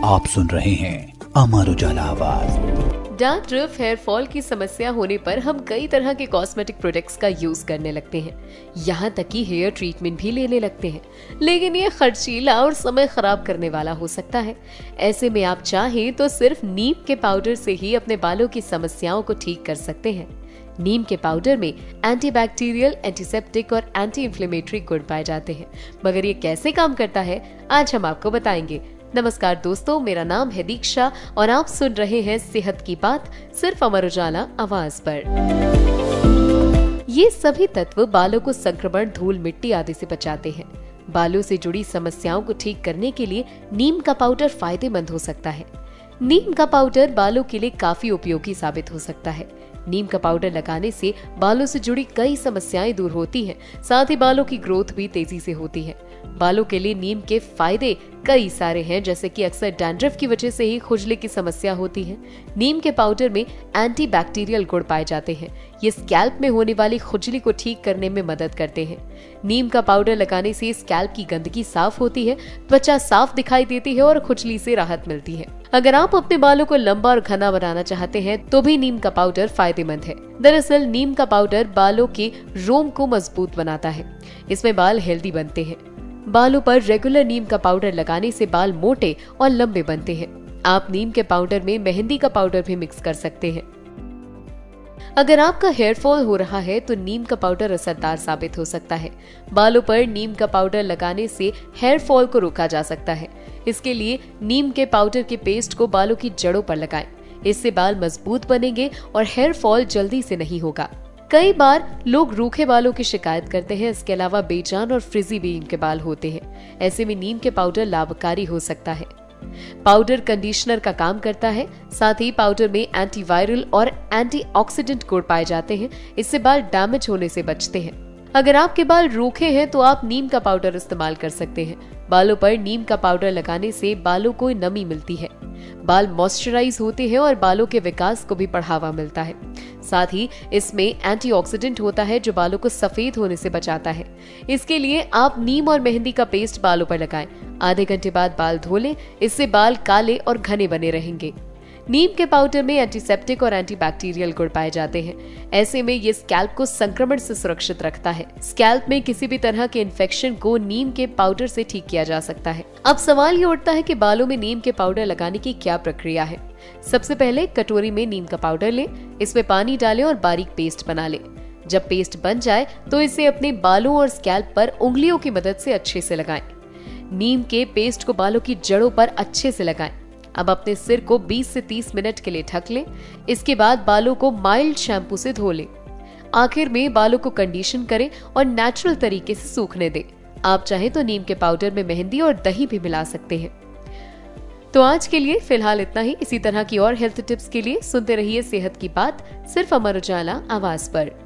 आप सुन रहे हैं अमर उजाला आवाज। डैंड्रफ, हेयर फॉल की समस्या होने पर हम कई तरह के कॉस्मेटिक प्रोडक्ट्स का यूज करने लगते हैं, यहाँ तक कि हेयर ट्रीटमेंट भी लेने लगते हैं, लेकिन ये खर्चीला और समय खराब करने वाला हो सकता है। ऐसे में आप चाहें तो सिर्फ नीम के पाउडर से ही अपने बालों की समस्याओं को ठीक कर सकते हैं। नीम के पाउडर में एंटीबैक्टीरियल, एंटीसेप्टिक और एंटी इंफ्लेमेटरी गुण पाए जाते हैं, मगर ये कैसे काम करता है आज हम आपको बताएंगे। नमस्कार दोस्तों, मेरा नाम है दीक्षा और आप सुन रहे हैं सेहत की बात सिर्फ अमर उजाला आवाज पर। ये सभी तत्व बालों को संक्रमण, धूल, मिट्टी आदि से बचाते हैं। बालों से जुड़ी समस्याओं को ठीक करने के लिए नीम का पाउडर फायदेमंद हो सकता है। नीम का पाउडर बालों के लिए काफी उपयोगी साबित हो सकता है। नीम का पाउडर लगाने से बालों से जुड़ी कई समस्याएं दूर होती हैं, साथ ही बालों की ग्रोथ भी तेजी से होती है। बालों के लिए नीम के फायदे कई सारे हैं, जैसे कि अक्सर डैंड्रफ की वजह से ही खुजली की समस्या होती है। नीम के पाउडर में एंटी बैक्टीरियल गुण पाए जाते हैं, ये स्कैल्प में होने वाली खुजली को ठीक करने में मदद करते हैं। नीम का पाउडर लगाने से स्कैल्प की गंदगी साफ होती है, त्वचा साफ दिखाई देती है और खुजली से राहत मिलती है। अगर आप अपने बालों को लंबा और घना बनाना चाहते हैं तो भी नीम का पाउडर फायदेमंद है। दरअसल नीम का पाउडर बालों के रोम को मजबूत बनाता है, इसमें बाल हेल्दी बनते हैं। बालों पर रेगुलर नीम का पाउडर लगाने से बाल मोटे और लंबे बनते हैं। आप नीम के पाउडर में मेहंदी का पाउडर भी मिक्स कर सकते हैं। अगर आपका हेयर फॉल हो रहा है तो नीम का पाउडर असरदार साबित हो सकता है। बालों पर नीम का पाउडर लगाने से हेयर फॉल को रोका जा सकता है। इसके लिए नीम के पाउडर के पेस्ट को बालों की जड़ों पर लगाएं। इससे बाल मजबूत बनेंगे और हेयर फॉल जल्दी से नहीं होगा। कई बार लोग रूखे बालों की शिकायत करते हैं, इसके अलावा बेजान और फ्रिजी भी इनके बाल होते हैं। ऐसे में नीम के पाउडर लाभकारी हो सकता है। पाउडर कंडीशनर का काम करता है, साथ ही पाउडर में एंटीवायरल और एंटीऑक्सीडेंट गुण पाए जाते हैं, इससे बाल डैमेज होने से बचते हैं। अगर आपके बाल रूखे हैं तो आप नीम का पाउडर इस्तेमाल कर सकते हैं। बालों पर नीम का पाउडर लगाने से बालों को नमी मिलती है, बाल मॉइस्चराइज होते हैं और बालों के विकास को भी बढ़ावा मिलता है। साथ ही इसमें एंटीऑक्सीडेंट होता है जो बालों को सफेद होने से बचाता है। इसके लिए आप नीम और मेहंदी का पेस्ट बालों पर लगाएं। आधे घंटे बाद बाल धो लें, इससे बाल काले और घने बने रहेंगे। नीम के पाउडर में एंटीसेप्टिक और एंटीबैक्टीरियल गुण पाए जाते हैं। ऐसे में ये स्कैल्प को संक्रमण से सुरक्षित रखता है। स्कैल्प में किसी भी तरह के इन्फेक्शन को नीम के पाउडर से ठीक किया जा सकता है। अब सवाल ये उठता है कि बालों में नीम के पाउडर लगाने की क्या प्रक्रिया है। सबसे पहले कटोरी में नीम का पाउडर लें, इसमें पानी डालें और बारीक पेस्ट बना लें। जब पेस्ट बन जाए तो इसे अपने बालों और स्कैल्प पर उंगलियों की मदद से अच्छे से लगाएं। नीम के पेस्ट को बालों की जड़ों पर अच्छे से लगाएं। अब अपने सिर को 20 से 30 मिनट के लिए ढक लें। इसके बाद बालों को माइल्ड शैम्पू से धो लें। आखिर में बालों को कंडीशन करें और नेचुरल तरीके से सूखने दें। आप चाहें तो नीम के पाउडर में मेहंदी और दही भी मिला सकते हैं। तो आज के लिए फिलहाल इतना ही। इसी तरह की और हेल्थ टिप्स के लिए सुनते रहिए सेहत की बात सिर्फ अमर उजाला आवाज पर।